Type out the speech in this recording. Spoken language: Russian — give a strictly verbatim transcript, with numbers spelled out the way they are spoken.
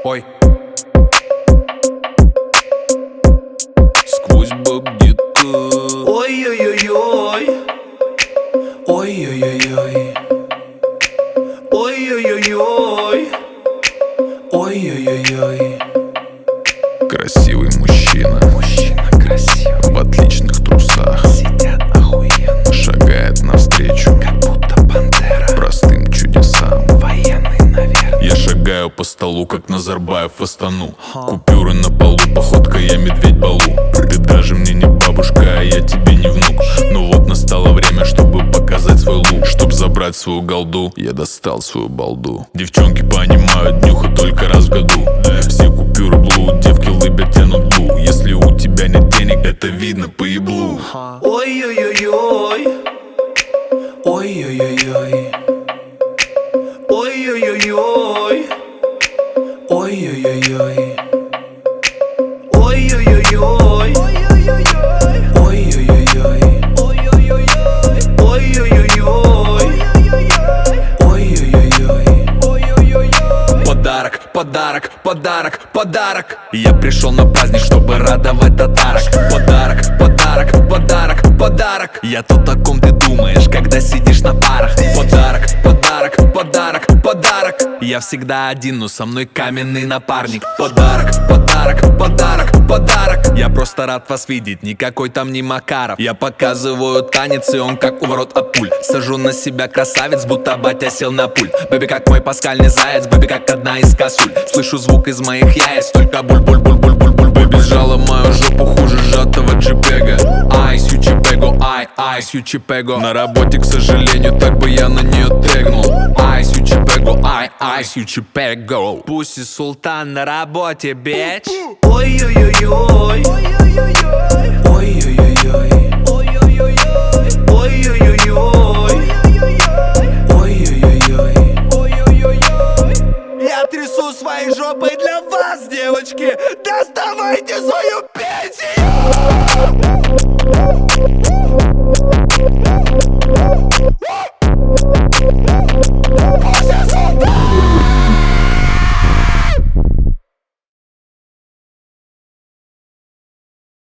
ой. Сквозь баб где-то. Ой-ой-ой-ой. Ой-ой-ой-ой. Ой-ой-ой-ой. Ой-ой-ой-ой. Красивый мужчина, Мужчина красивый, в отличных трусах, сидят охуенно, шагает навстречу как будто пантера, простым чудесам. военный, наверное. Я шагаю по столу, как Назарбаев в Астану. Купюры на полу, походка я медведь Балу. Ты даже мне не бабушка, а я тебе не внук. Но вот настало время, чтобы показать свой лук. Чтоб забрать свою голду, я достал свою балду. Девчонки понимают днюху только раз в году. Все купюры блуд, девки лыбят, тянут глу. Если у тебя нет денег, это видно по еблу. Ой-ой-ой-ой. Ой-ой-ой-ой. Ой-ой-ой-ой. Ой-ой-ой-ой. Ой-ой-ой-ой. Ой-ой-ой-ой. Ой-ой-ой-ой. Подарок, подарок, подарок, подарок. Я пришел на праздник, чтобы радовать татарок. Подарок, подарок, подарок, подарок. Я то, о ком ты думаешь, когда сидишь на парах. Подарок, подарок, подарок, подарок. Я всегда один, но со мной каменный напарник. Подарок, подарок, подарок, подарок. Я просто рад вас видеть, никакой там не Макаров. Я показываю танец, и он как у ворот от пуль. Сажу на себя красавец, будто батя сел на пульт. Бэби как мой паскальный заяц, бэби как одна из косуль. Слышу звук из моих яиц, только буль-буль-буль-буль-буль-буль. Бэби сжала мою жопу хуже сжатого джипега. Айс, ючипего, ай, айс, ючипего. На работе, к сожалению, так бы я на нее трегнул. Айс, ючипего, ай, айс, ючипего. Пусть и султан на работе, бич. Ой-ой-ой-ой. Ой-ой-ой-ой. Ой-ой-ой-ой. Ой-ой-ой-ой. Я трясу своей жопой для вас, девочки. Доставайте свою пенсию.